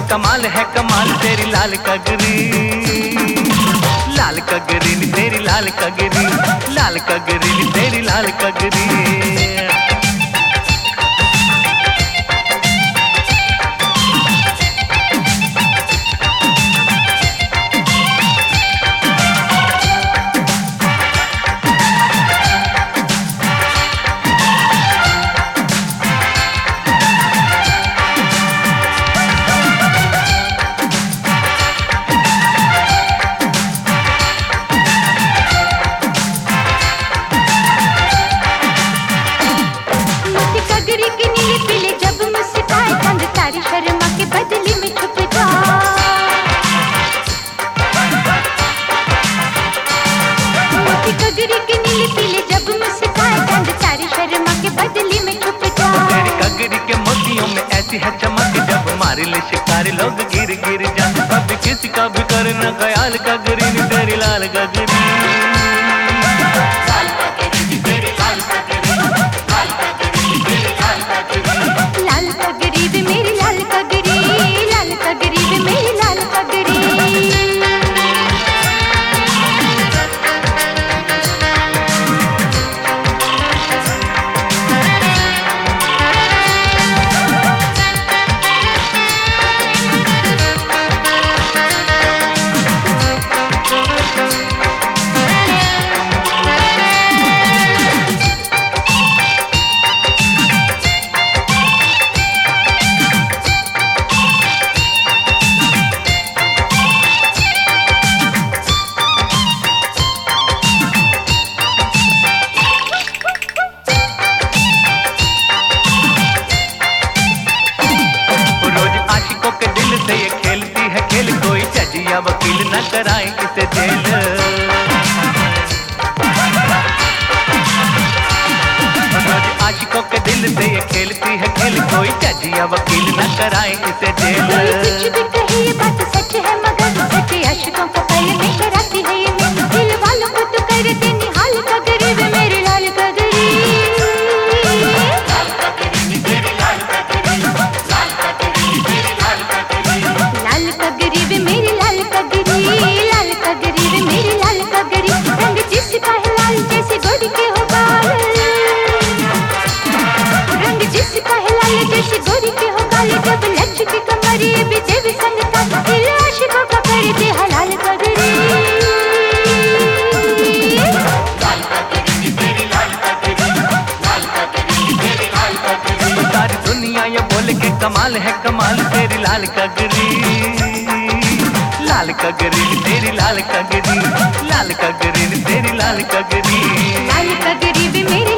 कमाल है कमाल तेरी लाल कगरी, लाल कगरी नी तेरी लाल कगरी, लाल कगरी नी तेरी लाल कगरी। कगरी के नीले पीले जब मुस्काए चांद सारी शर्मा के बदली में छुप जाए। तेरी कगरी के मोतियों में ऐसी है चमक जब मारे ले शिकारी लोग गिर गिर जाए। कभी किसी का भी करना ख्याल कगरी नी तेरी लाल कगरी, लाल कगरी भी मेरी लाल कगरी, लाल कगरी भी मेरी लाल कगरी। से ये खेलती है खेल कोई जज या वकील न कराए इसे जेल। आशिकों के दिल से ये खेलती है खेल कोई जज या वकील न कराए इसे जेल। कुछ भी कहे ये बात सच है मगर सच्चे आशिकों को पल में कराती है ये मैं। दिल वालों को तो कर देनी हाल कगरी वे मेरी लाल कगरी, लाल कगरी वे मेरी लाल कगरी, लाल कगरी वे मेरी लाल कगरी। रंग जिसका है लाल जैसे गोरी के हो बाल, रंग जिसका है लाल जैसे गोरी के हो गाल। जब लच की कमरी भी देवी संगता दिल आशिकों का कर दे हलाल कगरी, लाल कगरी तेरी लाल कगरी, लाल कगरी तेरी लाल कगरी। सारी दुनिया ये बोल के कमाल है कमाल तेरी लाल कगरी, लाल कगरी तेरी लाल कगरी, लाल कगरी तेरी लाल कगरी, लाल कगरी भी मेरी